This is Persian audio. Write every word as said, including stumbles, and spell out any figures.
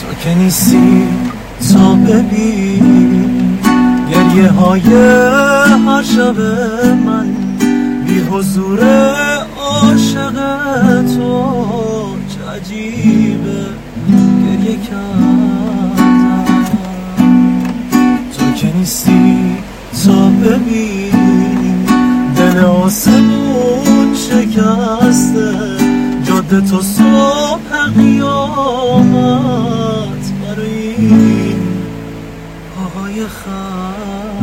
تو که نیستی تا ببین گریه های هر شب من بی حضور عاشق تو. چه عجیبه گریه کردم تو که نیستی تا ببین دل آسمون شکسته جاده تا صبح قیامت برای این پاهای خم.